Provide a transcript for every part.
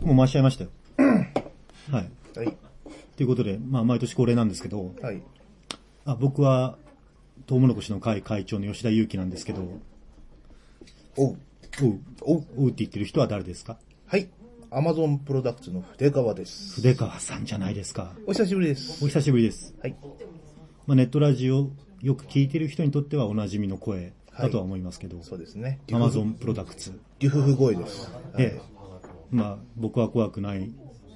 も回しちゃいましたよ。はい。 はい。 ということで、まあ、毎年恒例なんですけど、 はい。 僕は、トウモロコシの会会長の吉田祐樹なんですけど、おうって言ってる人は誰ですか？ はい。アマゾンプロダクツの筆川です。 筆川さんじゃないですか。 お久しぶりです。 お久しぶりです。 はい。 まあ、ネットラジオよく聞いてる人にとってはおなじみの声だとは思いますけど、 そうですね。 アマゾンプロダクツ。 デュフフ声です。 まあ、僕は怖くない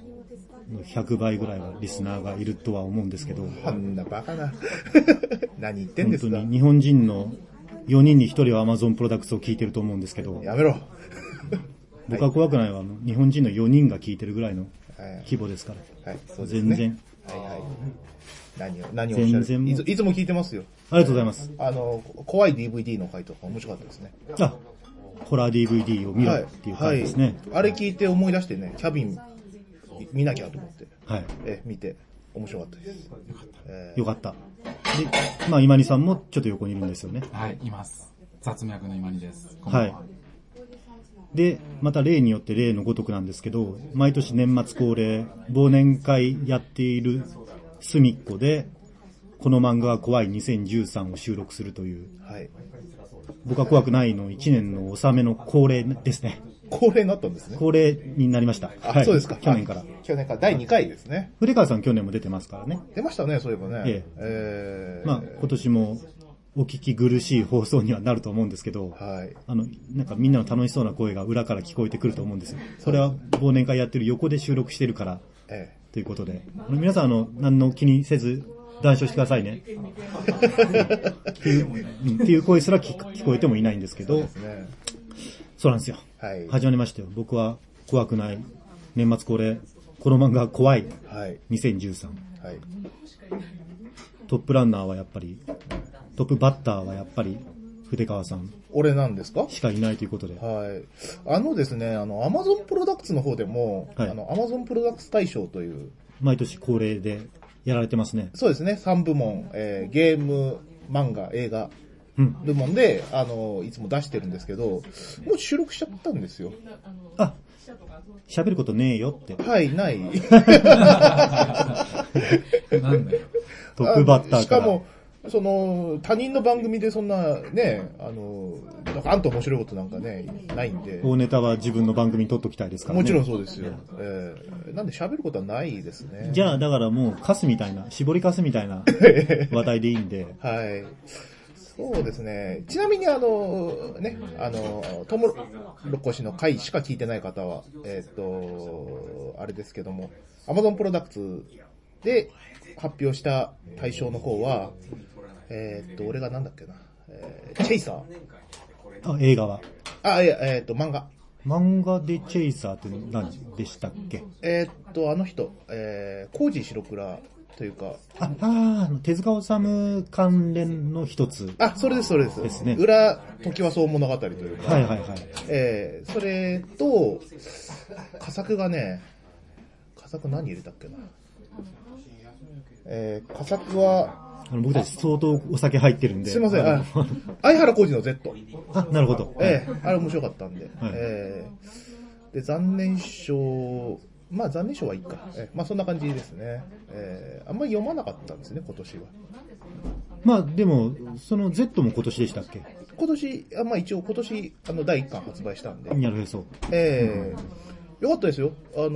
100倍ぐらいはリスナーがいるとは思うんですけど、 あんなバカな何言ってんですか。 本当に日本人の4人に1人はアマゾンプロダクツを聞いてると思うんですけど、 やめろ僕は怖くないは日本人の4人が聞いてるぐらいの規模ですから、 はい、そうですね、 全然、 何をおっしゃる。いつも聞いてますよ。 ありがとうございます。 怖い DVD の回とか面白かったですね。 ホラー DVD を見ろっていう回ですね、 あれ聞いて思い出してね、キャビン見なきゃと思って、見て面白かったです。 よかった。で、まあ今里さんもちょっと横にいるんですよね。 はい、います。雑務役の今里です。 はい。で、また例によって例のごとくなんですけど、毎年年末恒例忘年会やっている隅っこで、この漫画は怖い2013を収録するという、 はい、 僕は怖くないの1年の納めの恒例ですね。 恒例になったんですね。 恒例になりました。 そうですか。 去年から第2回ですね。 筆川さん去年も出てますからね。 出ましたね、そういえばね。 まあ今年もお聞き苦しい放送にはなると思うんですけど、なんかみんなの楽しそうな声が裏から聞こえてくると思うんですよ。それは忘年会やってる横で収録してるから、ということで、皆さん何の気にせず談笑してくださいね。っていう声すら聞こえてもいないんですけど、そうなんですよ。始まりましたよ。僕は怖くない年末恒例、この漫画怖い2013。トップランナーはやっぱり、トップバッターはやっぱり筆川さん。 俺なんですか？ しかいないということで。 ですね、アマゾンプロダクツの方でも、アマゾンプロダクツ大賞という。 毎年恒例でやられてますね。 そうですね、3部門、ゲーム、漫画、映画、部門で、いつも出してるんですけど、もう収録しちゃったんですよ。 喋ることねえよって。 はい、ない。 なんだよ。 トップバッターから。 しかも、他人の番組でそんな、ね、あんと面白いことなんかね、ないんで。 大ネタは自分の番組に撮っときたいですからね。 もちろんそうですよ。なんで喋ることはないですね。 じゃあ、だからもう、カスみたいな、絞りカスみたいな話題でいいんで。 はい。そうですね。ちなみにトウモロコシの回しか聞いてない方は、あれですけども、アマゾンプロダクツで発表した対象の方は、俺がなんだっけな、チェイサー。映画は？ 漫画。 漫画でチェイサーって何でしたっけ？ あの人、コージー白倉というか。 手塚治虫関連の一つ。 それです、それです。 ですね。 裏、時はそう物語というか。それと、佳作がね、何入れたっけな。佳作は、 僕たち相当お酒入ってるんで。 すいません。相原浩二の Z。 なるほど。 あれ面白かったんで。で、残念賞、残念賞はいいか。そんな感じですね。あんまり読まなかったんですね、今年は。 でも、その Z も今年でしたっけ？ 今年、一応今年、第1巻発売したんで。 なるへそ。 よかったですよ。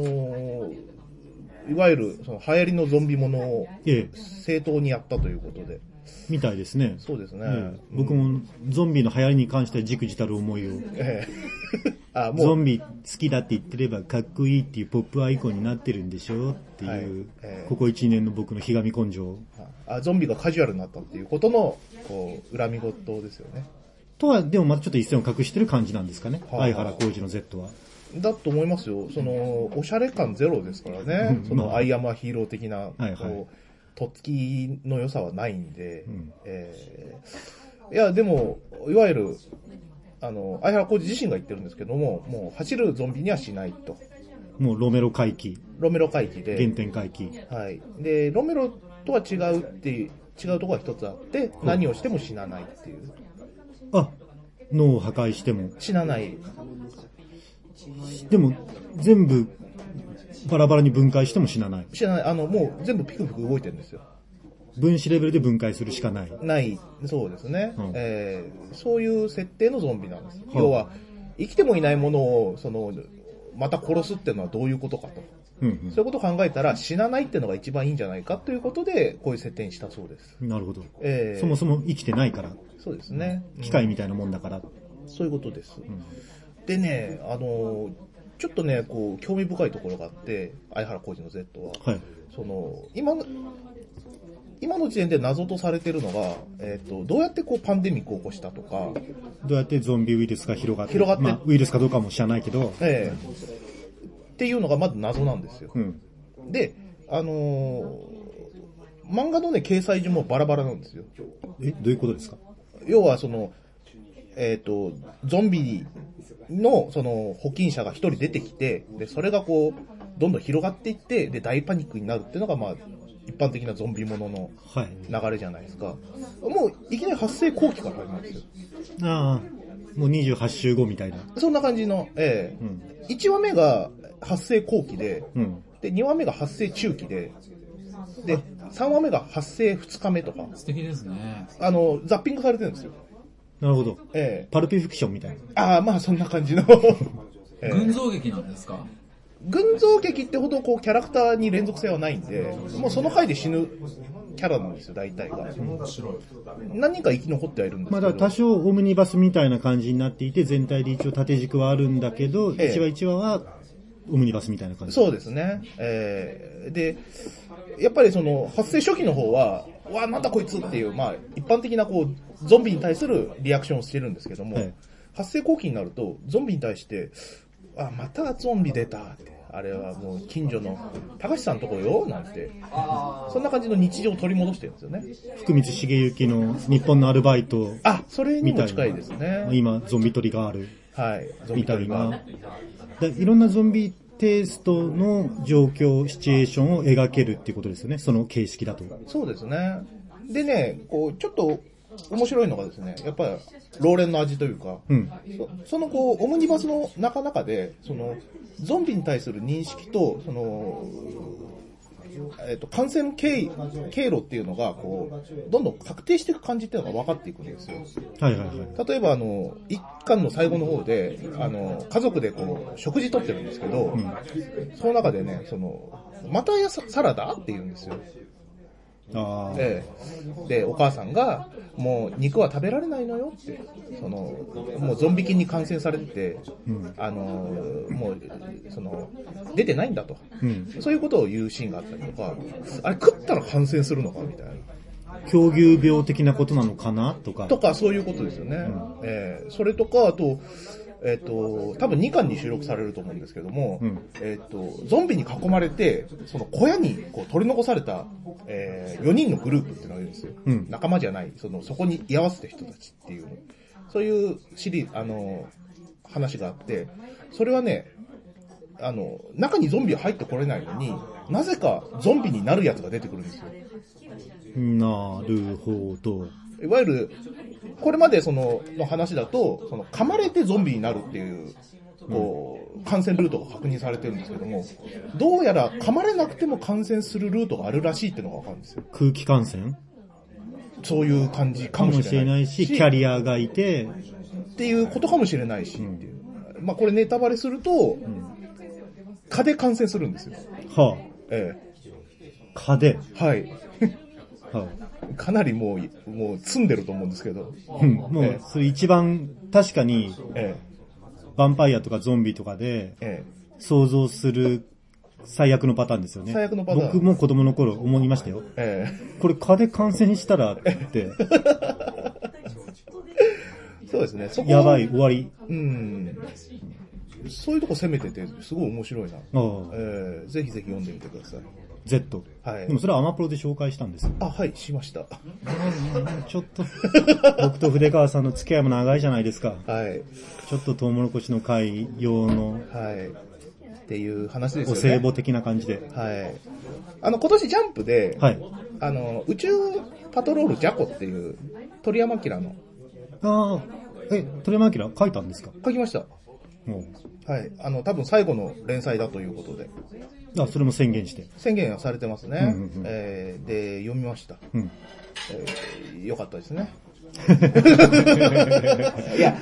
いわゆる、流行りのゾンビものを、正当にやったということで。 みたいですね。 そうですね。 僕もゾンビの流行りに関して忸怩たる思いを。ゾンビ好きだって言ってればかっこいいっていうポップアイコンになってるんでしょっていう、ここ1年の僕のひがみ根性。 ゾンビがカジュアルになったっていうことの、恨み事ですよね。 とは、でもまたちょっと一線を隠してる感じなんですかね。相原浩二の Z は。 だと思いますよ。おしゃれ感ゼロですからね。アイアムアヒーロー的な、とっつきの良さはないんで。いや、でも、いわゆる、相原浩二自身が言ってるんですけども、もう走るゾンビにはしないと。 もうロメロ回帰。 で。 原点回帰。 はい。で、ロメロとは違うところが一つあって、何をしても死なないっていう。 脳を破壊しても。 死なない。 でも、全部、 バラバラに分解しても死なない。 死なない。もう全部ピクピク動いてるんですよ。 分子レベルで分解するしかない。 ない。そうですね。そういう設定のゾンビなんです。要は、生きてもいないものを、また殺すっていうのはどういうことかと。そういうことを考えたら死なないっていうのが一番いいんじゃないかということで、こういう設定にしたそうです。 なるほど。そもそも生きてないから。 そうですね。 機械みたいなもんだから。 そういうことです。でね、ちょっとね、こう、興味深いところがあって、相原浩二の Z は。はい。今の時点で謎とされているのが、どうやってこうパンデミックを起こしたとか、 どうやってゾンビウイルスが広がって、まあ、ウイルスかどうかも知らないけど、 っていうのがまず謎なんですよ。で、漫画のね、掲載順もバラバラなんですよ。 どういうことですか？ 要はゾンビの、保菌者が一人出てきて、で、それがこう、どんどん広がっていって、で、大パニックになるっていうのが、まあ、一般的なゾンビものの流れじゃないですか。もう、いきなり発生後期から始まるんですよ。 ああ、もう28週後みたいな。 そんな感じの、1話目が発生後期で、で、2話目が発生中期で、で、3話目が発生2日目とか。 素敵ですね。 ザッピングされてるんですよ。 なるほど。パルピフィクションみたいな。 ああ、まあそんな感じの。 群像劇なんですか？ 群像劇ってほどこうキャラクターに連続性はないんで、もうその回で死ぬキャラなんですよ、大体が。何人か生き残ってはいるんですけど。 まあだ多少オムニバスみたいな感じになっていて、全体で一応縦軸はあるんだけど、1話1話はオムニバスみたいな感じ。 そうですね。で、やっぱりその発生初期の方は、わあなんだこいつっていう、まあ一般的なこうゾンビに対するリアクションをしてるんですけども、発生後期になるとゾンビに対して、あ、またゾンビ出たって。あれはもう近所の高橋さんのとこよなんて。そんな感じの日常を取り戻してるんですよね。 福光茂之の日本のアルバイト。 あ、それにも近いですね。 今、ゾンビ取りがある。 はい。ゾンビ取りが。 いろんなゾンビテイストの状況、シチュエーションを描けるっていうことですよね。その形式だと。 そうですね。でね、こう、ちょっと、面白いのがですね、やっぱり、老練の味というか、そのこう、オムニバスの中で、ゾンビに対する認識と、感染経路っていうのが、こう、どんどん確定していく感じっていうのが分かっていくんですよ。 はいはいはい。 例えば、一巻の最後の方で、家族でこう、食事とってるんですけど、その中でね、またサラダって言うんですよ。で、お母さんが、もう肉は食べられないのよって、もうゾンビ菌に感染されてて、もう、出てないんだと、そういうことを言うシーンがあったりとか、あれ食ったら感染するのかみたいな。 狂牛病的なことなのかなとか。 とか、そういうことですよね。それとか、あと、多分2巻に収録されると思うんですけども、ゾンビに囲まれて、その小屋にこう取り残された、4人のグループっていうのがいるんですよ。仲間じゃない、そこに居合わせた人たちっていう、そういう話があって、それはね、中にゾンビは入ってこれないのに、なぜかゾンビになるやつが出てくるんですよ。 なるほど。 いわゆる、これまでの話だと、噛まれてゾンビになるっていう、こう、感染ルートが確認されてるんですけども、どうやら噛まれなくても感染するルートがあるらしいっていうのがわかるんですよ。 空気感染？ そういう感じかもしれないし、 キャリアがいて、 っていうことかもしれないし、っていう。まあこれネタバレすると、蚊で感染するんですよ。 はあ。蚊で？ はい。かなりもう積んでると思うんですけど。 もう、それ一番、確かに、ヴァンパイアとかゾンビとかで、想像する最悪のパターンですよね。 最悪のパターン。 僕も子供の頃思いましたよ。これ蚊で感染したらって。 そうですね。 やばい、終わり。 そういうとこ攻めてて、すごい面白いな。ぜひぜひ読んでみてください。 Z。はい。でもそれはアマプロで紹介したんですよ。 はい、しました。 ちょっと、僕と筆川さんの付き合いも長いじゃないですか。 はい。 ちょっとトウモロコシの会用の。 はい。っていう話ですよね。 お歳暮的な感じで。 はい。今年ジャンプで、 はい。 宇宙パトロールジャコっていう、鳥山明の。 鳥山明書いたんですか？ 書きました。 はい。多分最後の連載だということで。 あ、それも宣言して。 宣言はされてますね。で、読みました。よかったですね。いや、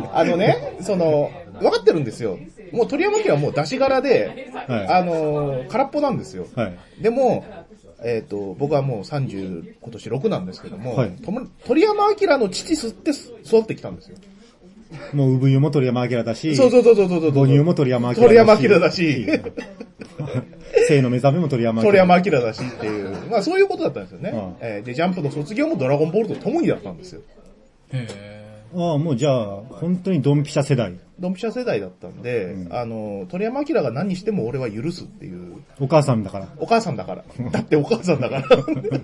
分かってるんですよ。もう鳥山家はもう出し柄で、空っぽなんですよ。でも、僕はもう30、今年6なんですけども、鳥山明の父吸って育ってきたんですよ。 もう産湯も鳥山明だし、 そう。 母乳も鳥山明だし。 鳥山明だし、 生の目覚めも鳥山明だしっていう、まあそういうことだったんですよね。で、ジャンプの卒業もドラゴンボールと共にだったんですよ。 ああ、もうじゃあ、本当にドンピシャ世代。 ドンピシャ世代だったんで、鳥山明が何しても俺は許すっていう。 お母さんだから。 だってお母さんだから。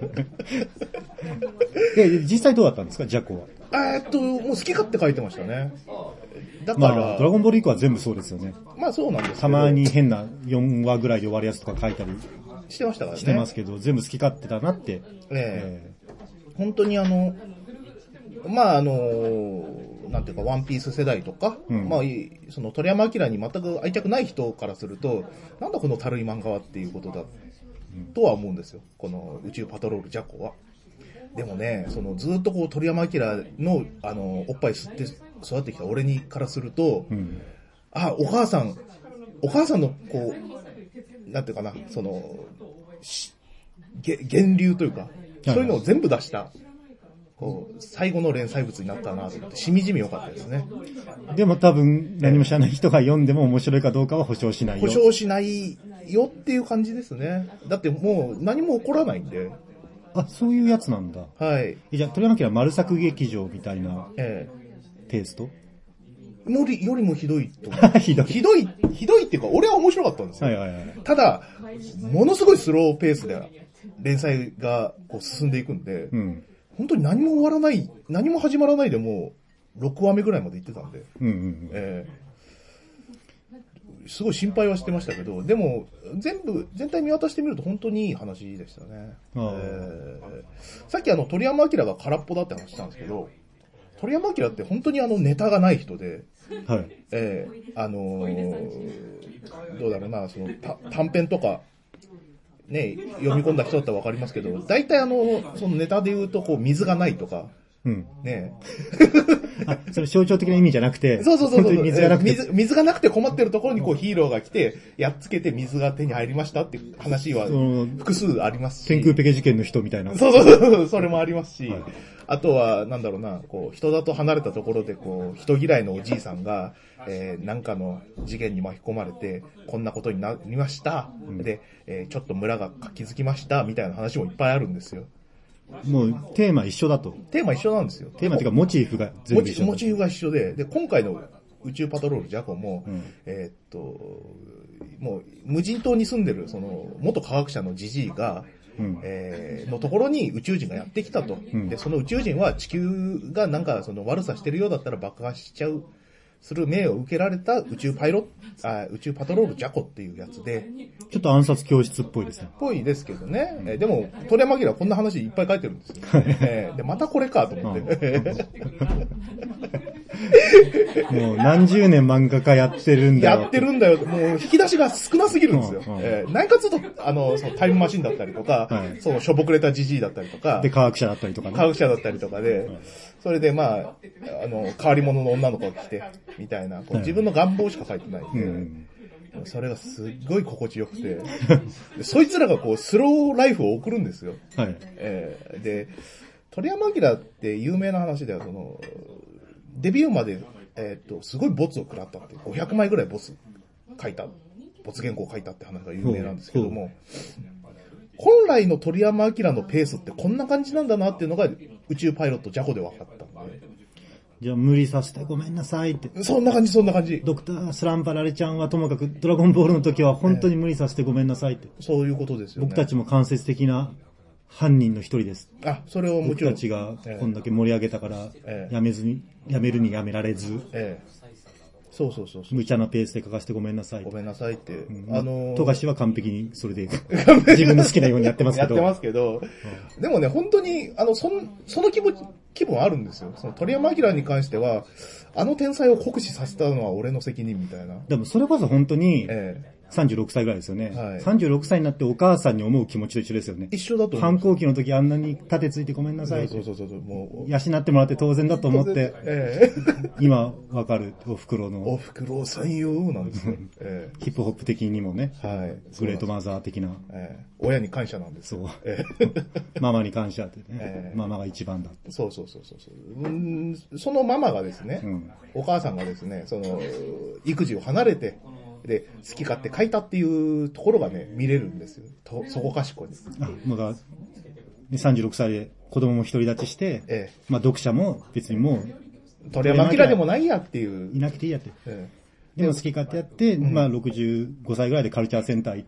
実際どうだったんですか、ジャコは。 もう好き勝手書いてましたね。だから、 まあ、ドラゴンボール以降は全部そうですよね。 まあそうなんですけど。 たまに変な4話ぐらいで終わるやつとか書いたりしてましたからね。 してますけど、全部好き勝手だなって。 本当にまあなんていうか、ワンピース世代とか、まあ、その鳥山明に全く愛着ない人からすると、なんだこのたるい漫画はっていうことだ、とは思うんですよ。この宇宙パトロールジャコは。でもね、ずっとこう鳥山明の、おっぱい吸って育ってきた俺にからすると、お母さんのこう、なんていうかな、源流というか、そういうのを全部出した、こう、最後の連載物になったなと思って、しみじみ良かったですね。 でも多分、何も知らない人が読んでも面白いかどうかは保証しないよ。 保証しないよっていう感じですね。だってもう何も起こらないんで。 あ、そういうやつなんだ。 はい。 じゃあ、鳥山家は丸作劇場みたいな、テイストよりもひどいと思う。ひどいっていうか、俺は面白かったんですよ。ただ、ものすごいスローペースで連載がこう進んでいくんで、本当に何も終わらない、何も始まらないでもう6話目ぐらいまで行ってたんで、すごい心配はしてましたけど、でも全体見渡してみると本当にいい話でしたね。さっき鳥山明が空っぽだって話したんですけど、鳥山明って本当にネタがない人で、どうだろうな、短編とか、ね、読み込んだ人だったらわかりますけど、大体そのネタで言うと、こう、水がないとか、ねそれ象徴的な意味じゃなくて、 そう。 本当に水がなくて。 水がなくて困ってるところにこうヒーローが来て、やっつけて水が手に入りましたっていう話は複数ありますし。 天空ペケ事件の人みたいな。 そう、それもありますし、あとは、なんだろうな、こう、人里離れたところでこう、人嫌いのおじいさんが、なんかの事件に巻き込まれて、こんなことになりました。で、ちょっと村が活気づきました、みたいな話もいっぱいあるんですよ。 もう、テーマ一緒だと。 テーマ一緒なんですよ。 テーマっていうか、モチーフが全部一緒。 モチーフが一緒で、今回の宇宙パトロールジャコも、もう、無人島に住んでる、元科学者のジジイが、のところに宇宙人がやってきたと。で、その宇宙人は地球がなんか悪さしてるようだったら爆破しちゃう。する命を受けられた宇宙パトロールジャコっていうやつで。 ちょっと暗殺教室っぽいですね。 ぽいですけどね。でも、鳥山明はこんな話いっぱい書いてるんですよ。で、またこれかと思って。 もう何十年漫画家やってるんだよ。 やってるんだよ。もう引き出しが少なすぎるんですよ。何かつうと、タイムマシンだったりとか、しょぼくれたジジイだったりとか。 で、科学者だったりとかね。 科学者だったりとかで、それでまあ、変わり者の女の子が来て、みたいな、こう自分の願望しか書いてないんで、それがすっごい心地よくて、そいつらがこう、スローライフを送るんですよ。で、鳥山明って有名な話では、デビューまで、すごいボツを食らったって、500枚ぐらいボツ原稿を書いたって話が有名なんですけども、本来の鳥山明のペースってこんな感じなんだなっていうのが宇宙パイロットジャコで分かったんで。 じゃあ無理させてごめんなさいって。 そんな感じ。 ドクタースランパラレちゃんはともかくドラゴンボールの時は本当に無理させてごめんなさいって。 そういうことですよね。 僕たちも間接的な犯人の一人です。 それをもちろん。 僕たちがこんだけ盛り上げたから、やめるにやめられず。 そうそうそう。 無茶なペースで書かせてごめんなさい。 ごめんなさいって。 富樫は完璧にそれで自分の好きなようにやってますけど。 やってますけど。でもね、本当に、その気分あるんですよ。その鳥山明に関しては、天才を酷使させたのは俺の責任みたいな。 でもそれこそ本当に、36歳ぐらいですよね。はい、36歳になってお母さんに思う気持ちと一緒ですよね。 一緒だと思う。 反抗期の時あんなに立てついてごめんなさい。 そう。もう養ってもらって当然だと思って、今わかるお袋の。 お袋さんよなんですよ。 ヒップホップ的にもね。 はい。 グレートマザー的な。 親に感謝なんですよ。そう。ママに感謝ってね。ママが一番だって。 そう。そのママがですね、お母さんがですね、育児を離れて、で、好き勝手書いたっていうところがね、見れるんですよ。そこかしこに。 まだ、36歳で子供も独り立ちして、まあ読者も別にもう、 鳥山明でもないやっていう。 いなくていいやって。でも好き勝手やって、まあ65歳ぐらいでカルチャーセンター行って、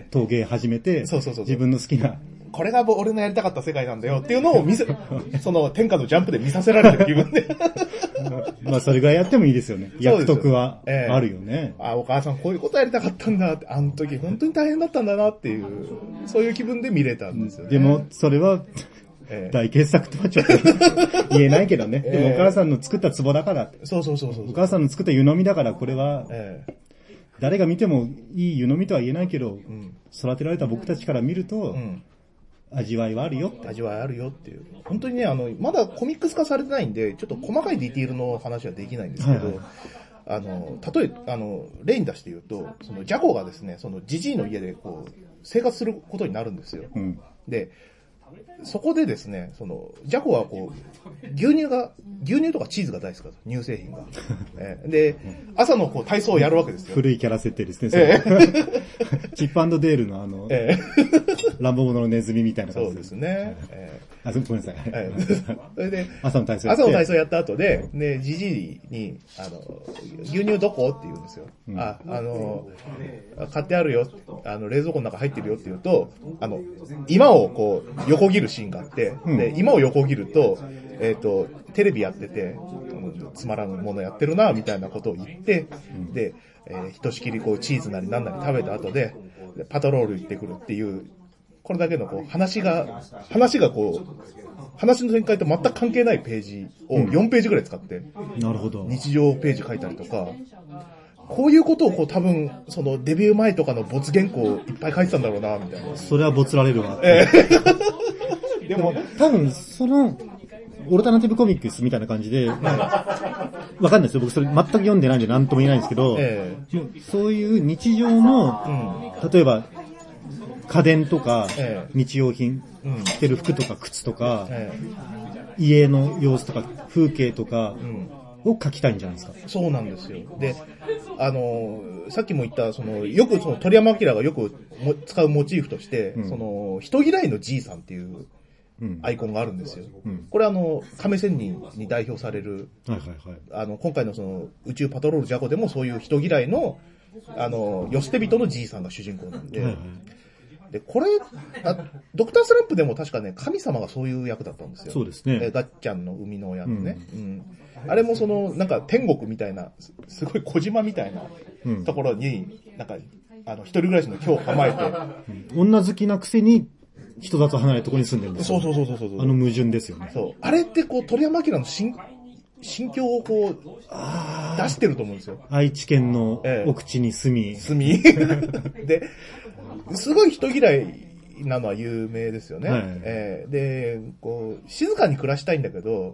陶芸始めて、自分の好きな、 これが俺のやりたかった世界なんだよっていうのをその天下のジャンプで見させられる気分で。 まあそれぐらいやってもいいですよね。役得はあるよね。 お母さんこういうことやりたかったんだって、あの時本当に大変だったんだなっていう、そういう気分で見れたんですよね。 でもそれは、大傑作とはちょっと言えないけどね。でもお母さんの作った壺だから。 そう。 お母さんの作った湯飲みだからこれは、誰が見てもいい湯飲みとは言えないけど、育てられた僕たちから見ると、味わいはあるよって。 味わいあるよっていう。本当にね、まだコミックス化されてないんで、ちょっと細かいディティールの話はできないんですけど、例え、例に出して言うと、ジャコがですね、ジジイの家でこう、生活することになるんですよ。で、そこでですね、ジャコはこう、牛乳とかチーズが大好きだと、乳製品が。で、朝のこう体操をやるわけですよ。 古いキャラ設定ですね、チップ&デールの乱暴者のネズミみたいな感じ。 そうですね。 ごめんなさい。 それで、 朝の体操やった後で、ジジイに、牛乳どこって言うんですよ。買ってあるよ。冷蔵庫の中入ってるよって言うと、今をこう、横切るシーンがあって、で、今を横切ると、テレビやってて、つまらんものやってるな、みたいなことを言って、で、ひとしきりこう、チーズなりなんなり食べた後で、パトロール行ってくるっていう、これだけのこう、話がこう、話の展開と全く関係ないページを4ページぐらい使って、 なるほど。 日常ページ書いたりとか、こういうことをこう多分、デビュー前とかの没原稿をいっぱい書いてたんだろうな、みたいな。 それは没られるわ。でも、多分、オルタナティブコミックスみたいな感じで、わかんないですよ。僕それ全く読んでないんで何とも言えないんですけど、そういう日常の、例えば、家電とか、日用品、着てる服とか靴とか、家の様子とか、風景とかを描きたいんじゃないですか。 そうなんですよ。で、さっきも言った、よく鳥山明がよく使うモチーフとして、人嫌いのじいさんっていうアイコンがあるんですよ。これ亀仙人に代表される、今回の宇宙パトロールジャコでもそういう人嫌いの、よ捨て人のじいさんが主人公なんで、で、これ、ドクタースランプでも確かね、神様がそういう役だったんですよ。 そうですね。 ガッチャンの生みの親のね。あれもなんか天国みたいな、すごい小島みたいなところに、なんか、一人暮らしの居を構えて。 女好きなくせに、人里離れたところに住んでるんですよ。 そう。 矛盾ですよね。 そう。あれってこう、鳥山明の心境をこう、出してると思うんですよ。 愛知県の奥地に住み。 で、すごい人嫌いなのは有名ですよね。で、こう、静かに暮らしたいんだけど、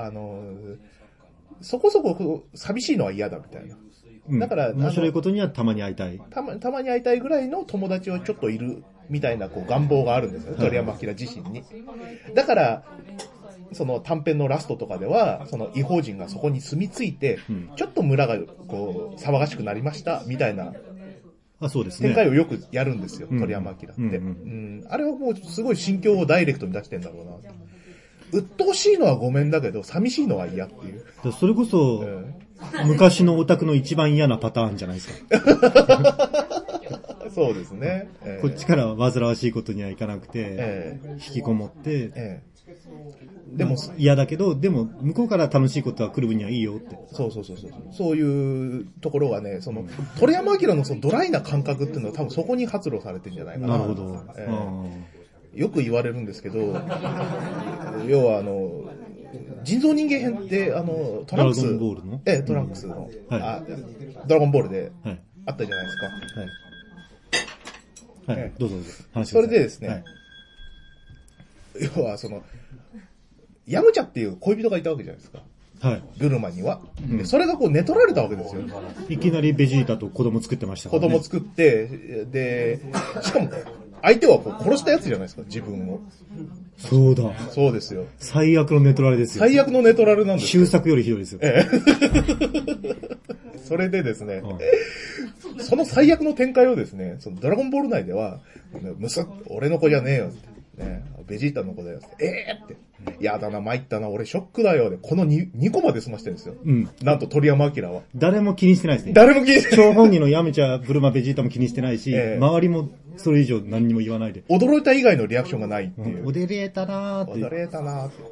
そこそこ寂しいのは嫌だみたいな。だから、 面白いことにはたまに会いたい。 たまに会いたいぐらいの友達をちょっといるみたいなこう願望があるんですよね。鳥山明自身に。だから、短編のラストとかでは、異邦人がそこに住み着いて、ちょっと村がこう、騒がしくなりました、みたいな。 そうですね。 展開をよくやるんですよ、鳥山明って。あれはもうすごい心境をダイレクトに出してんだろうな。鬱陶しいのはごめんだけど、寂しいのは嫌っていう。 それこそ、昔のオタクの一番嫌なパターンじゃないですか。 そうですね。 こっちからは煩わしいことにはいかなくて、引きこもって、 でも嫌だけど、でも向こうから楽しいことは来る分にはいいよって。 そういうところがね、鳥山明のそのドライな感覚っていうのは多分そこに発露されてるんじゃないかな。 なるほど。 よく言われるんですけど、要は人造人間編ってトランクス。 ドラゴンボールのトランクスの、 はい、 ドラゴンボールであったじゃないですか。はい。どうぞ話してください。 それでですね、はい、要はヤムチャっていう恋人がいたわけじゃないですか。 はい。 ブルマには。それが寝取られたわけですよ。 いきなりベジータと子供作ってましたからね。 子供作って、で、しかも、相手は殺したやつじゃないですか、自分を。 そうだ。 そうですよ。 最悪の寝取られですよ。 最悪の寝取られなんですよ。終作よりひどいですよ。 それでですね、その最悪の展開をですね、ドラゴンボール内では、俺の子じゃねえよって。ね、ベジータの子だよって。って。やだな、参ったな、俺ショックだよ。で、この 2個まで済ましてるんですよ。なんと鳥山明は。 誰も気にしてないですね。 誰も気にしてない。張本人のヤムチャ、ブルマ、ベジータも気にしてないし、周りもそれ以上何にも言わないで。 驚いた以外のリアクションがないっていう。 驚いたなーって。 驚いたなーって。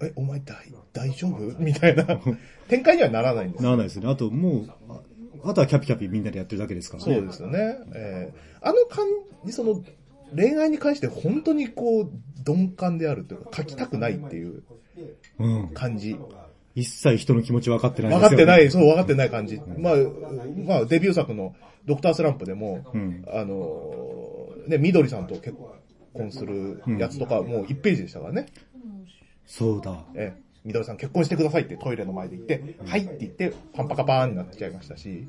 お前大丈夫みたいな展開にはならないんですよ。 ならないですね。あともう、あとはキャピキャピみんなでやってるだけですからね。そうですよね。感じ、恋愛に関して本当に鈍感であるというか、書きたくないっていう感じ。 一切人の気持ち分かってないですよね。分かってない、分かってない感じ。まあ、デビュー作のドクタースランプでも、ね、緑さんと結婚するやつとか、もう1ページでしたからね。 そうだ。 緑さん結婚してくださいってトイレの前で言って、はいって言って、パンパカパーンになっちゃいましたし、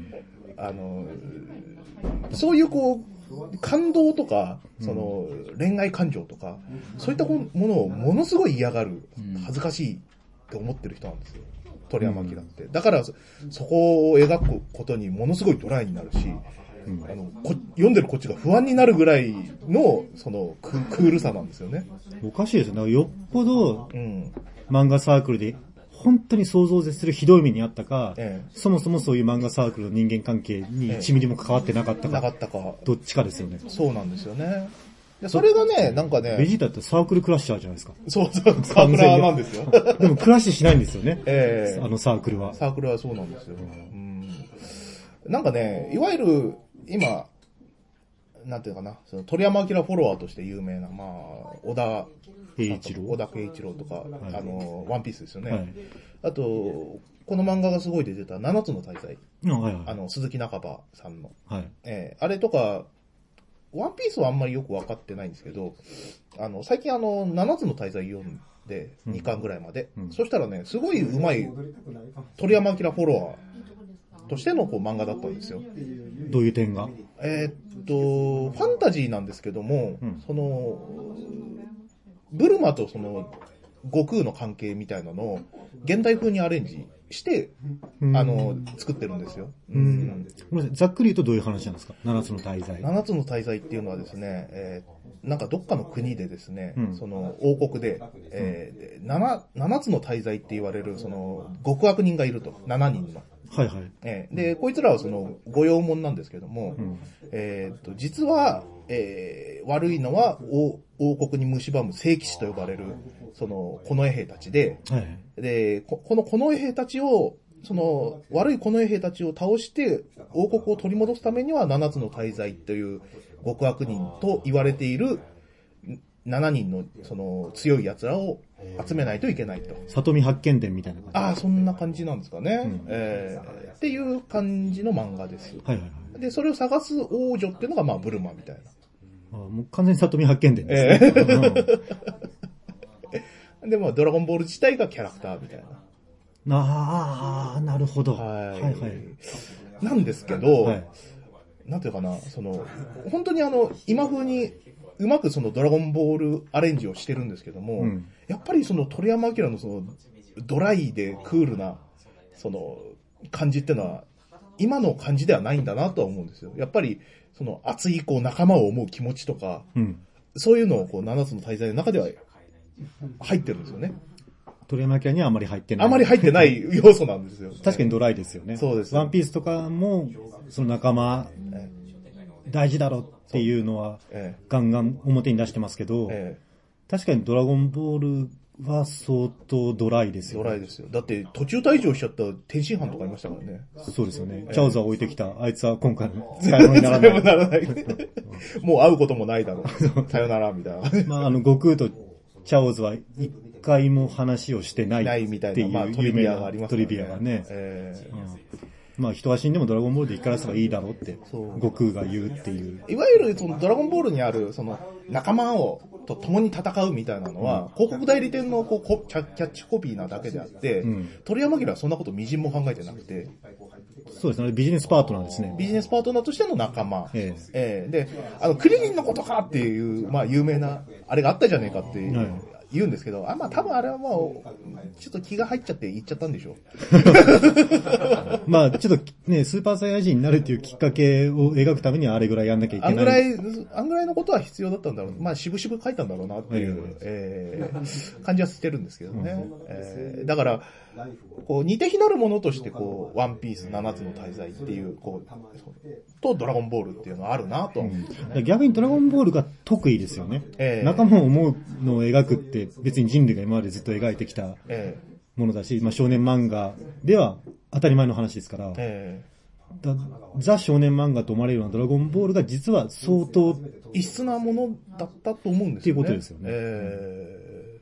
そういう感動とか、恋愛感情とか、そういったものをものすごい嫌がる、恥ずかしいって思ってる人なんですよ。鳥山明って。だから、そこを描くことにものすごいドライになるし、読んでるこっちが不安になるぐらいの、クールさなんですよね。 おかしいですね。よっぽど、漫画サークルで、本当に想像を絶するひどい目にあったか、そもそもそういう漫画サークルの人間関係に1ミリも関わってなかったか、どっちかですよね。 そうなんですよね。でそれがね、なんかね。 ベジータってサークルクラッシャーじゃないですか。 そう、サークラーなんですよ。 でもクラッシュしないんですよね。サークルは。 サークルはそうなんですよ。なんかね、いわゆる、今、なんていうかな、鳥山明フォロワーとして有名な、小田圭一郎とか、ワンピースですよね。あと、この漫画がすごい出てた、七つの大罪。鈴木中葉さんの。あれとか、ワンピースはあんまりよくわかってないんですけど、最近七つの大罪読んで、2巻ぐらいまで。そしたらね、すごい上手い、鳥山明フォロワーとしての漫画だったんですよ。 どういう点が？ ファンタジーなんですけども、ブルマと悟空の関係みたいなのを現代風にアレンジして、作ってるんですよ。 ごめんなさい、ざっくり言うとどういう話なんですか？七つの大罪。 七つの大罪っていうのはですね、なんかどっかの国でですね、王国で、7つの大罪って言われる、極悪人がいると。7人の。 はいはい。 で、こいつらは御用門なんですけども、実は、悪いのは王国に蝕む聖騎士と呼ばれる、近衛兵たちで、で、この近衛兵たちを、悪い近衛兵たちを倒して、王国を取り戻すためには、7つの大罪という極悪人と言われている、7人の、強い奴らを集めないといけないと。 里見八犬伝みたいな感じ。そんな感じなんですかね。っていう感じの漫画です。で、それを探す王女っていうのが、ブルマみたいな。 もう完全に里見八犬伝ですね。 で、ドラゴンボール自体がキャラクターみたいな。なるほど。 なんですけど、なんていうかな、本当に今風に、うまくドラゴンボールアレンジをしてるんですけども、やっぱり鳥山明のドライでクールな、感じってのは、今の感じではないんだなとは思うんですよ。やっぱり、熱い仲間を思う気持ちとか、そういうのを7つの大罪の中では入ってるんですよね。 鳥山明にはあまり入ってない。 あまり入ってない要素なんですよ。 確かにドライですよね。 そうです。 ワンピースとかも、仲間、大事だろっていうのは、ガンガン表に出してますけど、確かにドラゴンボールは相当ドライですよ、 ドライですよ。だって途中退場しちゃった天津飯とかいましたからね。 そうですよね。チャオズは置いてきた、あいつは今回の使い物にならない。 ならない。もう会うこともないだろう。さよなら、みたいな。 まあ悟空とチャオズは一回も話をしてないっていうみたいな、まあトリビアがありますね。トリビアがね。まあ人が死んでもドラゴンボールで生き返せばいいだろうって、悟空が言うっていう。 いわゆるそのドラゴンボールにある、その仲間と共に戦うみたいなのは、広告代理店のキャッチコピーなだけであって、鳥山明はそんなことみじんも考えてなくて。 そうですね。ビジネスパートナーですね。 ビジネスパートナーとしての仲間。で、クリリンのことかっていう、まあ有名な、あれがあったじゃねえかっていう。言うんですけど、まあ多分あれはもう、ちょっと気が入っちゃって言っちゃったんでしょう。 まあちょっとね、スーパーサイヤ人になるっていうきっかけを描くためにはあれぐらいやんなきゃいけない。 あんぐらいのことは必要だったんだろう。まあ渋々書いたんだろうなっていう、感じはしてるんですけどね。だから、こう似て非なるものとしてこう、ワンピース7つの大罪っていう、こう、とドラゴンボールっていうのはあるなと。 逆にドラゴンボールが得意ですよね。仲間を思うのを描くって別に人類が今までずっと描いてきたものだし、まあ少年漫画では当たり前の話ですから、ザ少年漫画と思われるようなドラゴンボールが実は相当異質なものだったと思うんですよね。っていうことですよね。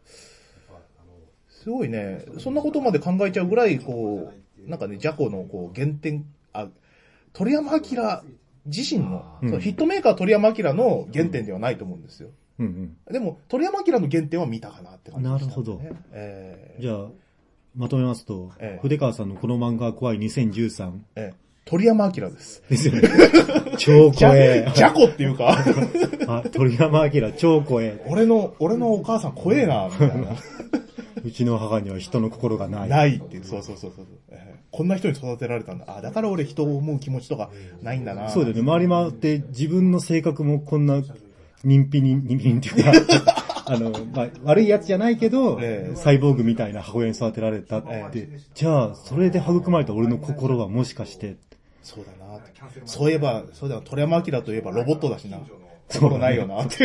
すごいね、そんなことまで考えちゃうぐらい、こう、なんかね、ジャコのこう原点、鳥山明自身の、ヒットメーカー鳥山明の原点ではないと思うんですよ。でも、鳥山明の原点は見たかなって感じですね。 なるほど。じゃあ、まとめますと、筆川さんのこの漫画は怖い2013。 鳥山明です。 ですよね。超怖え。 ジャコっていうか。 鳥山明超怖え。 俺のお母さん怖えな、みたいな。 うちの母には人の心がない。 ないっていう、そう。こんな人に育てられたんだ。だから俺人を思う気持ちとかないんだな。 そうだよね。回り回って自分の性格もこんな人品っていうか、まあ、悪いやつじゃないけど、サイボーグみたいな母親に育てられたって、じゃあ、それで育まれた俺の心はもしかして、 そうだな。そういえば、鳥山明といえばロボットだしな。心ないよなって。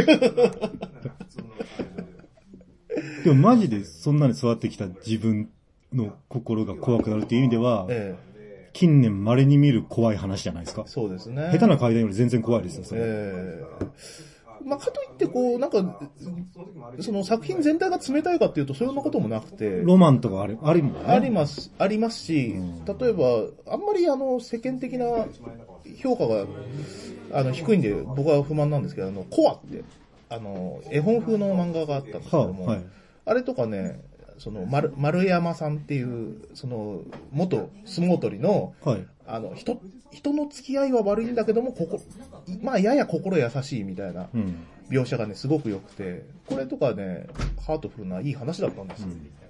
でもマジでそんなに育ってきた自分の心が怖くなるっていう意味では、近年稀に見る怖い話じゃないですか。 そうですね。 下手な階段より全然怖いですよ、それ。 まあ、かといって、こう、なんか、その作品全体が冷たいかっていうと、そういうこともなくて。 ロマンとかありますし、例えば、あんまり世間的な評価が、低いんで、僕は不満なんですけど、コアって、絵本風の漫画があったんですけども、あれとかね、その、丸山さんっていう、その、元相撲取りの、人の付き合いは悪いんだけども、まあ、やや心優しいみたいな描写がね、すごく良くて、これとかね、ハートフルないい話だったんですよ。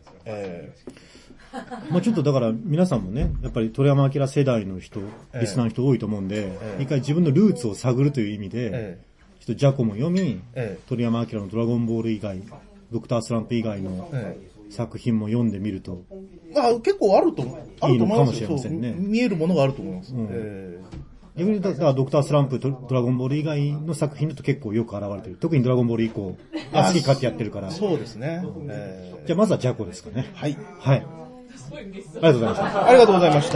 まあちょっとだから皆さんもね、やっぱり鳥山明世代の人、リスナーの人多いと思うんで、一回自分のルーツを探るという意味で、ちょっとジャコも読み、鳥山明のドラゴンボール以外、ドクタースランプ以外の作品も読んでみると、 結構あると思います。 いいのかもしれませんね。 見えるものがあると思います。 逆にだからドクタースランプ、ドラゴンボール以外の作品だと結構よく現れてる。特にドラゴンボール以降、好き勝手やってるから。 そうですね。 じゃあまずはジャコですかね。 はい。 はい。ありがとうございました。 ありがとうございました。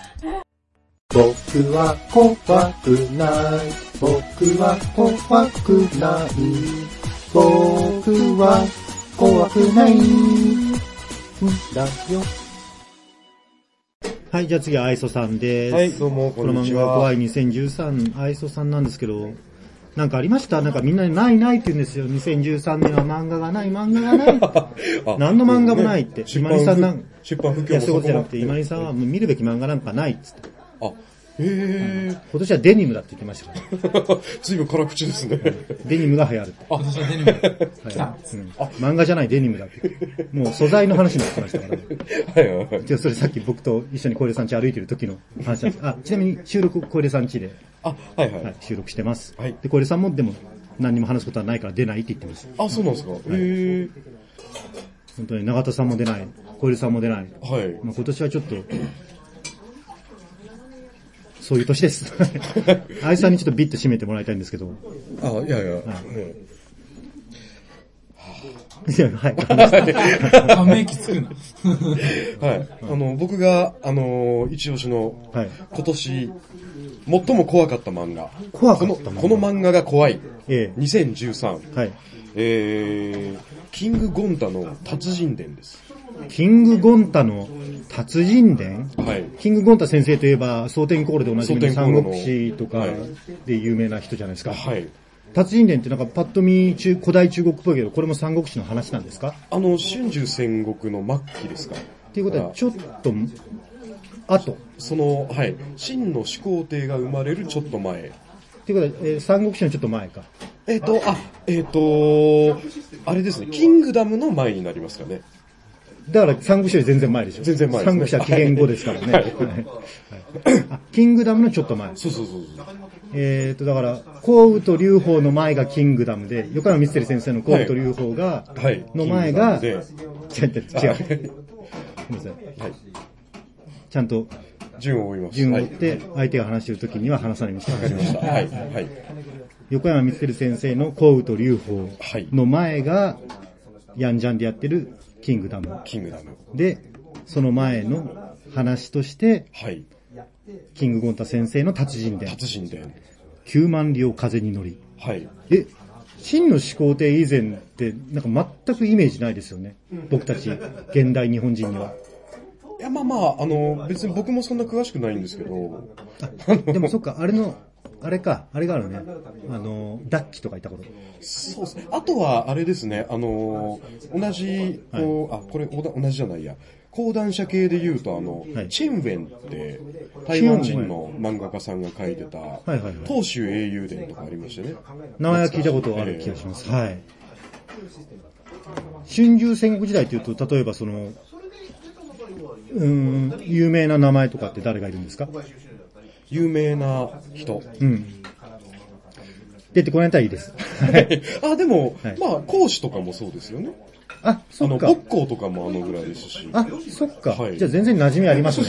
僕は怖くない。僕は怖くない。僕は怖くないんだよ。 はい、じゃあ次は愛想さんです。 はい、どうも、こんにちは。 この漫画怖い2013、愛想さんなんですけど、なんかありました？なんかみんなにないって言うんですよ。2013年は漫画がないって。何の漫画もないって。今井さん出版不況もそういうことじゃなくて、今井さんはもう見るべき漫画なんかないっつって。 今年はデニムだって言ってましたから。 随分辛口ですね。 デニムが流行る。 今年はデニム。 漫画じゃないデニムだって。もう素材の話になってましたから。じゃあそれさっき僕と一緒に小出さん家歩いてる時の話なんです。ちなみに収録小出さん家で。収録してます。で、小出さんもでも何にも話すことはないから出ないって言ってます。 そうなんですか。 本当に永田さんも出ない。小出さんも出ない。今年はちょっと、そういう年です。愛さんにちょっとビッと締めてもらいたいんですけど。 いや、はい。 ため息つくな。 はい。僕が、一押しの、 はい。 今年、最も怖かった漫画。 怖かった漫画この漫画が怖い。 ええ。 2013。 はい。 キングゴンタの達人伝です。 キングゴンタの達人伝。 はい。 キングゴンタ先生といえば、蒼天コールでおなじみの三国志とかはいで有名な人じゃないですか。 はい。 達人伝ってなんかパッと見古代中国っぽいけど、これも三国志の話なんですか？ 春秋戦国の末期ですか。 っていうことは、ちょっと、後。 はい。秦の始皇帝が生まれるちょっと前。 っていうことは、三国志のちょっと前か。 あれですね、キングダムの前になりますかね。 だから三国志より全然前でしょ。 全然前ですね。 三国志は紀元後ですからね。はい、キングダムのちょっと前。 そう。 だから、項羽と劉邦の前がキングダムで、横山光輝先生の項羽と劉邦が、 はい、 の前が、違う。ごめんなさい。はい。ちゃんと、 順を追います。 順を追って、相手が話しているときには話さないようにしてました。 はい。 横山光輝先生の項羽と劉邦の前が、ヤンジャンでやってるキングダム。で、その前の話として、 はい。 キングゴンタ先生の達人伝。9万里を風に乗り。 はい。 秦の始皇帝以前って、なんか全くイメージないですよね。僕たち、現代日本人には。 いや、別に僕もそんな詳しくないんですけど。 でもそっか、あれがあるね。ダッキとかいたこと。 そうですね。あとは、あれですね、同じ、これ同じじゃないや。講談社系で言うと、チェンウェンって、台湾人の漫画家さんが書いてた、東州英雄伝とかありましてね。 名前は聞いたことある気がします。はい。春秋戦国時代というと、例えば有名な名前とかって誰がいるんですか？ 有名な人。 出てこないといいです。 でも、講師とかもそうですよね。 そっか。 勃興とかもぐらいですし。 そっか。じゃあ全然馴染みありますね。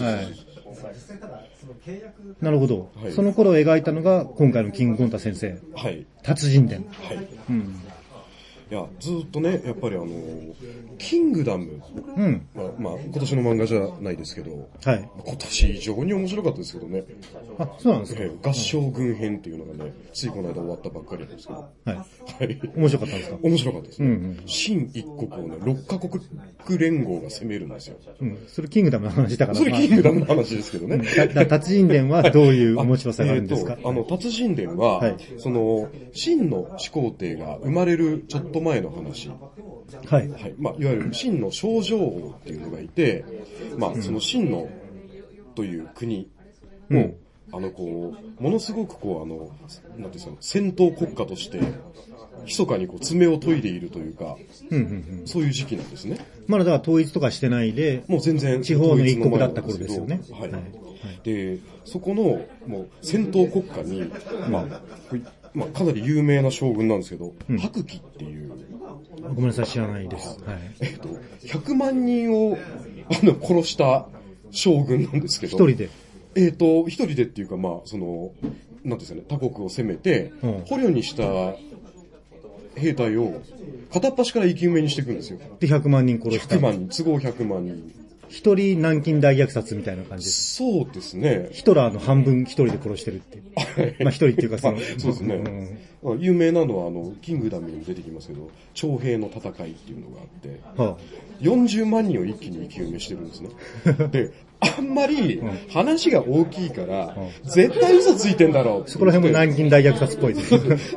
なるほど。その頃描いたのが、今回のキングゴンタ先生。 はい。 達人伝。 はい。いや、ずっとね、やっぱりキングダム。今年の漫画じゃないですけど、はい。今年非常に面白かったですけどね。 そうなんですか。 合唱軍編っていうのがね、ついこの間終わったばっかりなんですけど。 はい。面白かったんですか？ 面白かったですね。秦一国をね、6カ国連合が攻めるんですよ。 それキングダムの話だから。 それキングダムの話ですけどね。 達人伝はどういう面白さがあるんですか？ 達人伝は、秦の始皇帝が生まれるちょっと前の話。はい。いわゆる秦の少女王っていうのがいて、その秦のという国を、ものすごくなんですか、戦闘国家として、密かに爪を研いでいるというか、そういう時期なんですね。 まだだから統一とかしてないで、 もう全然地方の一国だった頃ですよね。 はい。で、そこの、もう戦闘国家に、かなり有名な将軍なんですけど、白起っていう。 ごめんなさい、知らないです。 はい。100万人を、殺した将軍なんですけど。 一人で。 一人でっていうか、なんですかね、他国を攻めて、捕虜にした兵隊を片っ端から生き埋めにしていくんですよ。 で、100万人殺した。 100万人、都合100万人。 一人南京大虐殺みたいな感じです。 そうですね。 ヒトラーの半分一人で殺してるっていう。一人っていうかそうですね。有名なのはキングダムにも出てきますけど、徴兵の戦いっていうのがあって、40万人を一気に生き埋めしてるんですね。で、あんまり話が大きいから、絶対嘘ついてんだろう。 そこら辺も南京大虐殺っぽいです。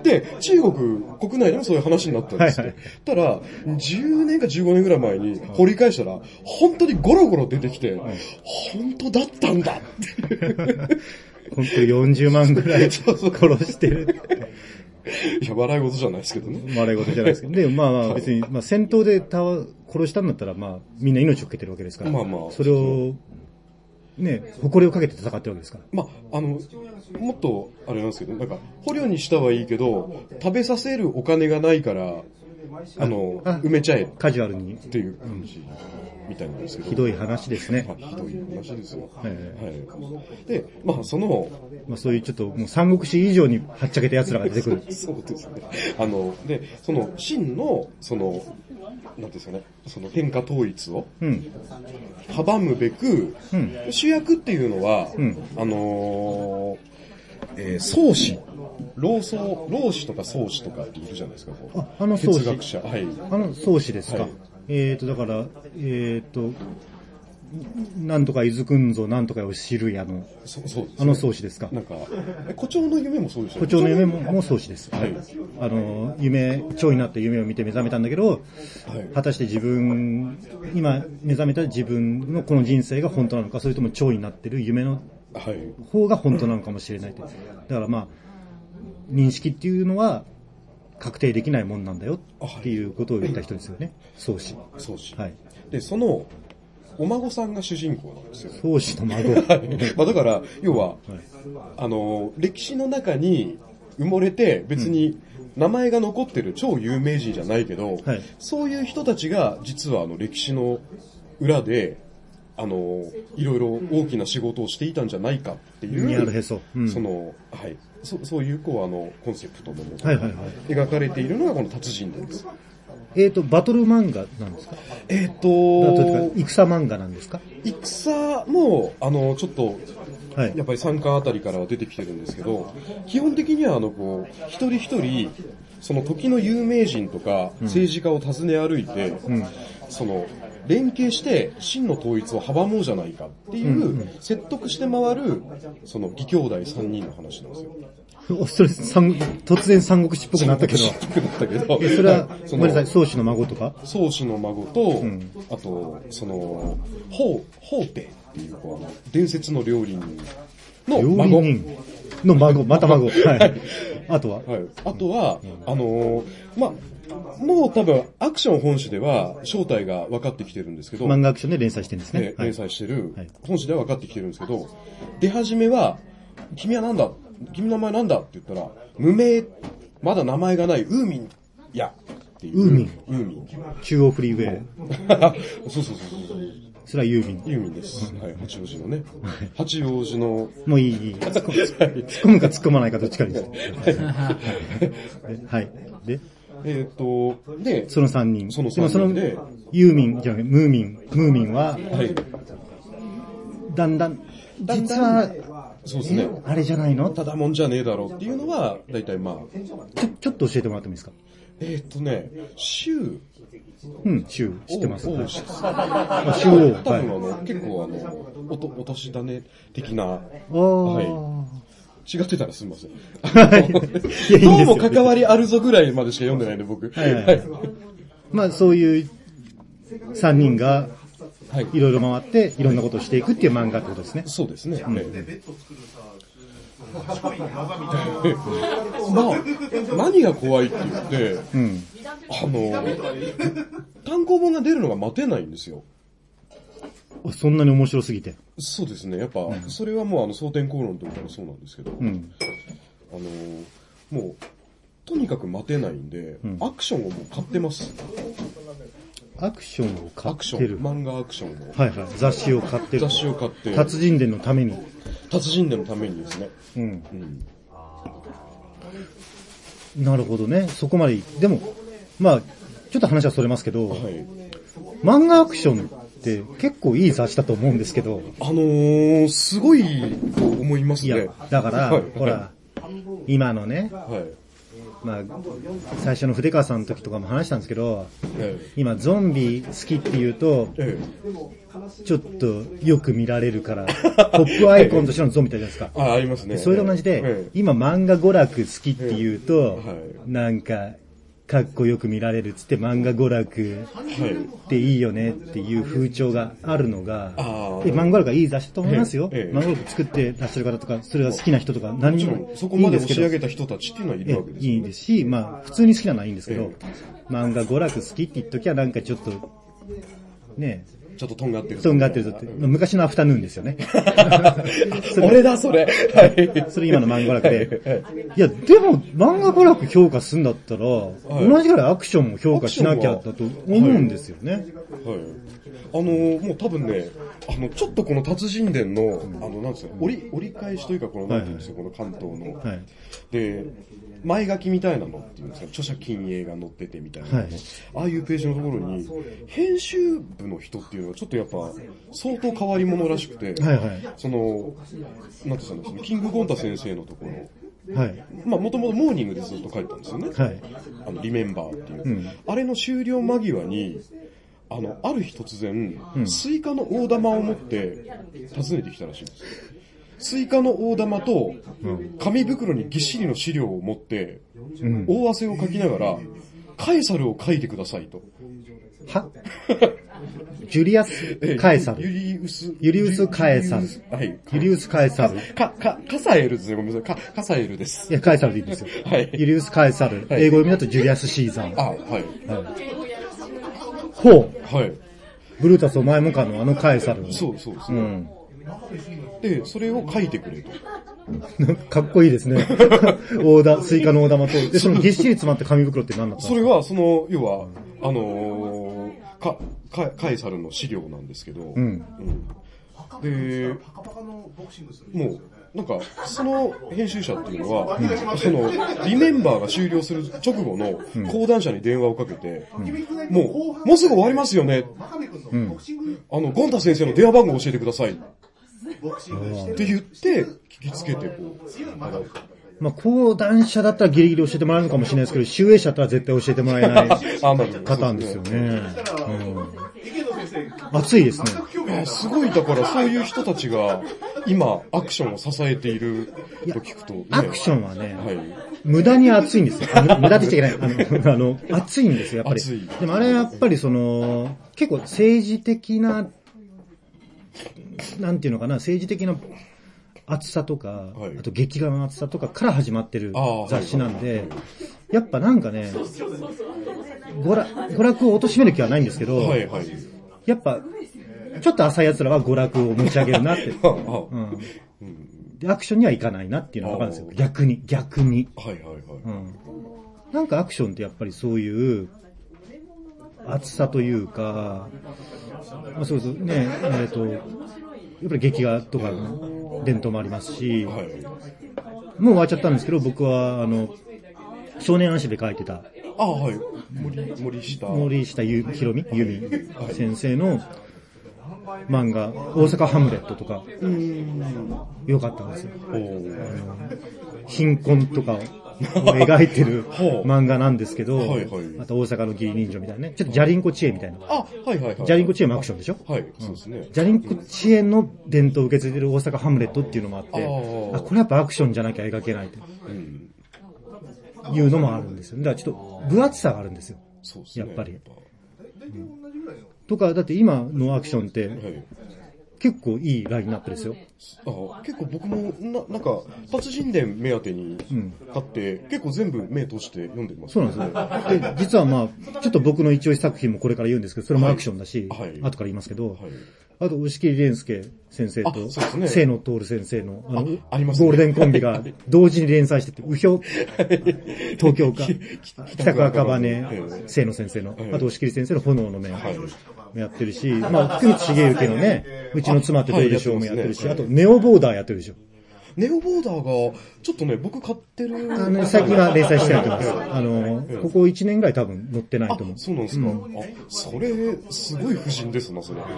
で、中国国内でもそういう話になったんですよ。たら、10年か15年ぐらい前に掘り返したら、本当にゴロゴロ出てきて、本当だったんだって。 本当に40万ぐらい殺してる。 いや、笑い事じゃないですけどね。 笑い事じゃないですけど。で、別に、戦闘で殺したんだったら、みんな命をかけてるわけですから。それを、ね、誇りをかけて戦ってるわけですから。 もっと、あれなんですけど、捕虜にしたはいいけど、食べさせるお金がないから、 埋めちゃえ。 カジュアルに。 っていう感じみたいなんですけど。 ひどい話ですね。 ひどい話ですよ。はい。で、まあそういうちょっともう三国志以上にはっちゃけた奴らが出てくる。 そうですね。で、その秦の、なんですかね、その天下統一を、阻むべく、主役っていうのは、宗師。老子とか宗師とかっているじゃないですか。 宗師。 哲学者。はい。 宗師ですか。だから、なんとか伊豆くんぞ、なんとかを知るそうですね。 宗師ですか。 なんか、胡蝶の夢もそうですよね。 胡蝶の夢も宗師です。はい。蝶になって夢を見て目覚めたんだけど、果たして今目覚めた自分のこの人生が本当なのか、それとも蝶になってる夢の方が本当なのかもしれないって。だからまあ、認識っていうのは確定できないもんなんだよっていうことを言った人ですよね。宗師。はい。 で、その、お孫さんが主人公なんですよ。 宗師の孫。 まあだから、要は、歴史の中に埋もれて、別に名前が残ってる超有名人じゃないけど、そういう人たちが、実は歴史の裏で、いろいろ大きな仕事をしていたんじゃないかっていう、そういう、コンセプトのもとに描かれているのがこの達人伝です。 バトル漫画なんですか？戦漫画なんですか？ 戦も、ちょっと、やっぱり3巻あたりからは出てきてるんですけど、基本的には一人一人、その時の有名人とか政治家を訪ね歩いて、連携して真の統一を阻もうじゃないかっていう、説得して回る、義兄弟3人の話なんですよ。 それ突然三国志っぽくなったけど。それは、ごめんなさい、宗師の孫とか？ 宗師の孫と、あと、法帝っていう、伝説の料理人の孫。 料理人の孫、また孫。はい。あとは？ あとは、もう多分、アクション本誌では正体が分かってきてるんですけど。 漫画アクションで連載してるんですね。 連載してる。本誌では分かってきてるんですけど、出始めは、君はなんだ？君の名前なんだって言ったら、無名、まだ名前がないウーミンやっていう。 ウーミン。中央フリーウェイ。 そう。 それはユーミン。 ユーミンです。はい、八王子のね。八王子の。 もういい。突っ込むか突っ込まないかどっちかです。はい。でその3人。そのユーミンじゃなくて、ムーミンは、だんだん、実は、 そうですね。 あれじゃないの？ ただもんじゃねえだろうっていうのは、だいたいまあ。 ちょっと教えてもらってもいいですか？ 州。 州、知ってます。州王。 多分結構落とし種的な。違ってたらすみません。どうも関わりあるぞぐらいまでしか読んでないんで、僕。 まあ、そういう3人が、いろいろ回って、いろんなことをしていくっていう漫画ってことですね。 そうですね。何が怖いって言って、単行本が出るのが待てないんですよ。 そんなに面白すぎて。 そうですね。やっぱ、それはもう争点口論とかもそうなんですけど、もう、とにかく待てないんで、アクションをもう買ってます。 アクションを買ってる。 漫画アクションを。雑誌を買ってる。達人伝のために。 達人伝のためにですね。 なるほどね。そこまで。でも、まあ、ちょっと話はそれますけど、漫画アクションって結構いい雑誌だと思うんですけど。 すごいと思いますね。いや、 だから、ほら、今のね、まあ、最初の筆川さんの時とかも話したんですけど、今ゾンビ好きって言うと、ちょっとよく見られるから、ポップアイコンとしてのゾンビってあるじゃないですか。 ありますね。 それと同じで、今漫画娯楽好きって言うと、なんか、かっこよく見られるっつって漫画娯楽っていいよねっていう風潮があるのが、漫画娯楽はいい雑誌だと思いますよ。漫画娯楽作ってらっしゃる方とか、それが好きな人とか何人もそこまで押し上げた人たちっていうのはいるわけです。 いいですし、まあ普通に好きなのはいいんですけど、漫画娯楽好きって言っときはなんかちょっと、ね、 ちょっととんがってる。 とんがってるぞって。昔のアフタヌーンですよね。 俺だ、それ。はい。 それ今の漫画楽で。いや、でも、漫画楽評価するんだったら、同じぐらいアクションも評価しなきゃだと思うんですよね。 はい。もう多分ね、ちょっとこの達人伝の、なんですか、折り返しというか、この、なんていうんですよ、この関東の。はい。で、前書きみたいなのっていうんですか、著者禁影が載っててみたいな、はい、ああいうページのところに、編集部の人っていうのはちょっとやっぱ、相当変わり者らしくて、はいはい、なんていうんですかね、キングゴンタ先生のところ、はい。まあ、もともとモーニングでずっと書いてたんですよね。はい。リメンバーっていう。うん、あれの終了間際に、ある日突然、スイカの大玉を持って訪ねてきたらしいんですよ。スイカの大玉と、紙袋にぎっしりの資料を持って、大汗をかきながら、カエサルを書いてくださいと。 はジュリアス・カエサル。ユリウス・カエサル。はい。ユリウス・カエサル。 カサエルですね。ごめんなさい。カサエルです。 いや、カエサルでいいんですよ。はい。ユリウス・カエサル。英語読みだとジュリアス・シーザー。 あ、はい。 ほう。はい。ブルータスお前もかのカエサル。 そうですね。で、それを書いてくれと。 かっこいいですね。スイカの大玉と。で、そのぎっしり詰まった紙袋って何だったんですか？ それは、要は、カエサルの資料なんですけど、で、もう、なんか、その編集者っていうのは、リメンバーが終了する直後の講談社に電話をかけて、もうすぐ終わりますよね。ゴンタ先生の電話番号を教えてください。って言って、聞きつけて、 まあ、講談社だったらギリギリ教えてもらえるのかもしれないですけど、集英社だったら絶対教えてもらえないパターンですよね。熱いですね。 すごい、だからそういう人たちが今アクションを支えていると聞くと、ね。 アクションはね、はい、無駄に熱いんですよ。無駄って言っちゃいけない。熱いんですよ、やっぱり。でもあれはやっぱり結構政治的な、なんていうのかな、政治的な厚さとか、はい、あと劇画の厚さとかから始まってる雑誌なんで、やっぱなんかね、娯楽を貶める気はないんですけど、はいはい、やっぱ、ちょっと浅い奴らは娯楽を持ち上げるなって。でアクションにはいかないなっていうのがわかるんですよ。逆に。はいはいはい。なんかアクションってやっぱりそういう厚さというか、まあ、そうですね、やっぱり劇画とかの伝統もありますし、はい、もう終わっちゃったんですけど、僕は少年足で書いてた、 はい、 森下由美先生の漫画、大阪ハムレットとか、良かったんですよ。貧困とかを描いてる漫画なんですけど、あと大阪の義理人情みたいなね、ちょっとジャリンコ知恵みたいな。ジャリンコ知恵もアクションでしょ？はい、そうですね。ジャリンコ知恵の伝統を受け継いでる大阪ハムレットっていうのもあって、これやっぱアクションじゃなきゃ描けないというのもあるんですよ。だからちょっと分厚さがあるんですよ。やっぱり。とか、だって今のアクションって、結構いいラインナップですよ。 結構僕もなんか達人伝目当てに買って、結構全部目通して読んでます。 そうなんですね。で、実はまあ、ちょっと僕の一押し作品もこれから言うんですけど、それもアクションだし、後から言いますけど、あと、押切蓮介先生と、清野徹先生の、ゴールデンコンビが同時に連載してて、東京か、北川赤羽、清野先生の、あと、押切先生の炎の面もやってるし、まあ、福光重幸のね、うちの妻ってどうでしょうもやってるし、あと、ネオボーダーやってるでしょ。 ネオボーダーが、ちょっとね、僕買ってる。 最近は連載してないと思います。ここ1年ぐらい多分載ってないと思う。 そうなんですか。それ、すごい不審ですな、それ。や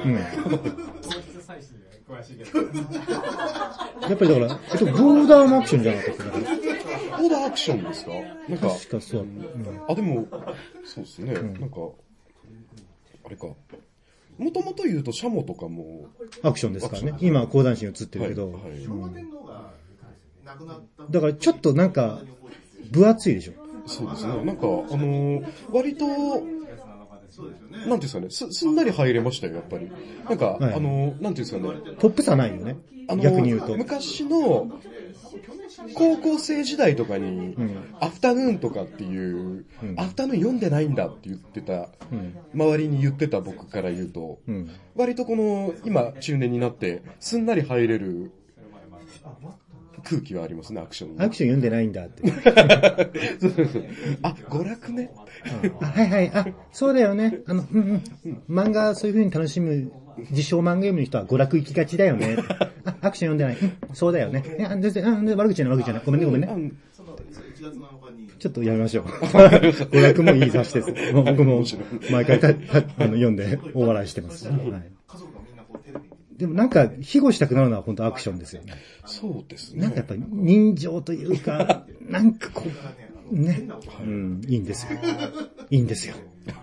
っぱりだから、ボーダーのアクションじゃなかったっけ？ ボーダーアクションですか？なんか。 確かそう。 でも、そうですね。なんか、あれか。もともと言うとシャモとかもアクションですからね。今講談師に映ってるけど、だからちょっとなんか分厚いでしょ。 そうですね。なんか割となんていうんですかね、すんなり入れましたよやっぱり。なんか、なんていうんですかね、 ポップさないよね。逆に言うと昔の高校生時代とかに、アフタヌーンとかっていう、アフタヌーン読んでないんだって言ってた、周りに言ってた僕から言うと、割とこの、今、中年になって、すんなり入れる空気はありますね、アクションに。 アクション読んでないんだって。 あ、娯楽ね。 はいはい、あ、そうだよね。漫画そういう風に楽しむ、自称漫画読む人は娯楽行きがちだよね。あ、アクション読んでない。そうだよね。全然、悪口じゃない悪口じゃない。ごめんね。ちょっとやめましょう。娯楽もいい雑誌です。僕も毎回読んで大笑いしてます。はい。でもなんか、庇護したくなるのは本当アクションですよね。 そうですね。 なんかやっぱり人情というか、なんかこう、ね。いいんですよ。いいんですよ。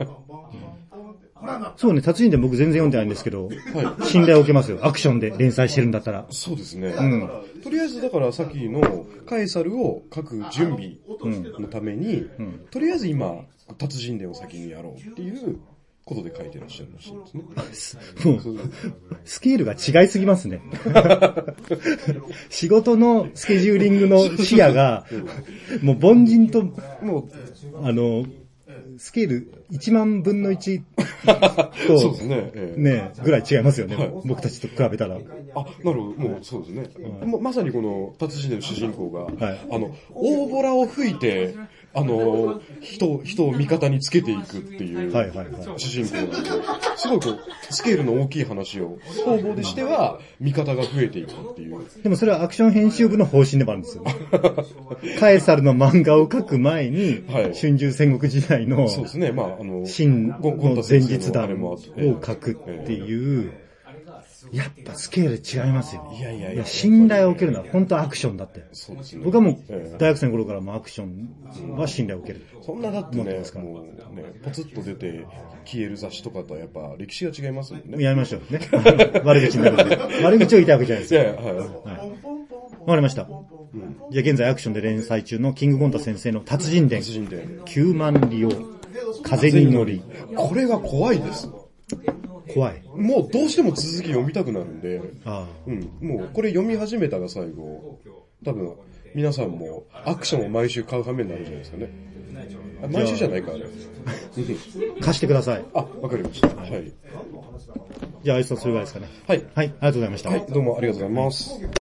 そうね、達人で僕全然読んでないんですけど、信頼を受けますよ。アクションで連載してるんだったら。 そうですね。とりあえずだからさっきのカエサルを書く準備のために、とりあえず今、達人伝を先にやろうっていうことで書いてらっしゃるらしいんですね。 もう、スケールが違いすぎますね。仕事のスケジューリングの視野が、もう凡人と、もう、スケール1万分の1と、 そうですね。 ね、ぐらい違いますよね。僕たちと比べたら。 あ、なるほど。もうそうですね。まさにこの達人伝の主人公が、大ボラを吹いて、人を味方につけていくっていう主人公なんで、すごいこう、スケールの大きい話を方々でしては、味方が増えていくっていう。 でもそれはアクション編集部の方針でもあるんですよ。カエサルの漫画を描く前に、春秋戦国時代の、 そうですね、 真の前日談を描くっていう、やっぱスケール違いますよ。いや、信頼を受けるのは本当アクションだって。そうですね。僕はもう、大学生の頃からもアクションは信頼を受ける。 そんなだってね、もうね、ポツッと出て消える雑誌とかとはやっぱ歴史が違いますもんね。 やりましょうね。悪口になるんで。悪口を言いたいわけじゃないですか。わかりました。じゃあ現在アクションで連載中のキングゴンタ先生の達人伝。9万里を風に乗り。 これが怖いです。 怖い。 もうどうしても続き読みたくなるんで、もうこれ読み始めたが最後、多分皆さんもアクションを毎週買う羽目になるじゃないですかね。毎週じゃないか、あれ。 貸してください。 あ、わかりました。はい。 じゃあ、あいつはそれぐらいですかね。 はい。 はい、ありがとうございました。 はい、どうもありがとうございます。